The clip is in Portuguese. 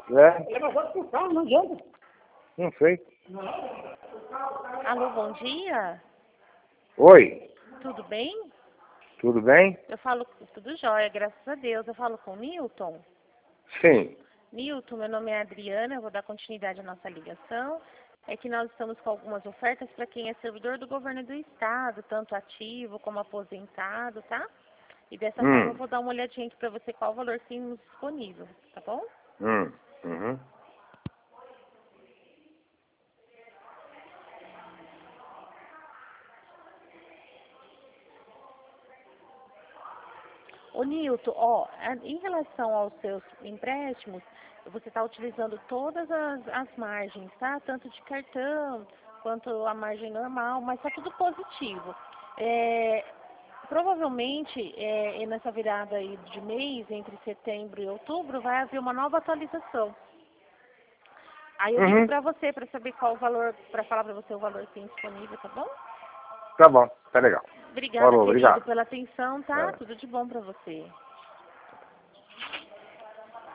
É, Elevador por carro, não adianta. não sei. Alô, bom dia. Oi, Tudo bem? tudo bem? Eu falo tudo jóia, graças a Deus. Eu falo com o Milton. Sim. Milton, meu nome é Adriana, eu vou dar continuidade à nossa ligação. É que nós estamos com algumas ofertas para quem é servidor do governo do estado, tanto ativo como aposentado, tá? E dessa forma eu vou dar uma olhadinha aqui para você qual o valor que temos disponível, tá bom? Uhum. Ô Nilton, ó, em relação aos seus empréstimos, você está utilizando todas as margens, tá? Tanto de cartão quanto a margem normal, mas está tudo positivo. Provavelmente, nessa virada aí de mês, entre setembro e outubro, vai haver uma nova atualização. Aí eu ligo para você para saber qual o valor, para falar para você o valor que tem disponível, tá bom? Tá bom, tá legal. Obrigada, Falou, querido, obrigado. pela atenção, tá? É. Tudo de bom para você.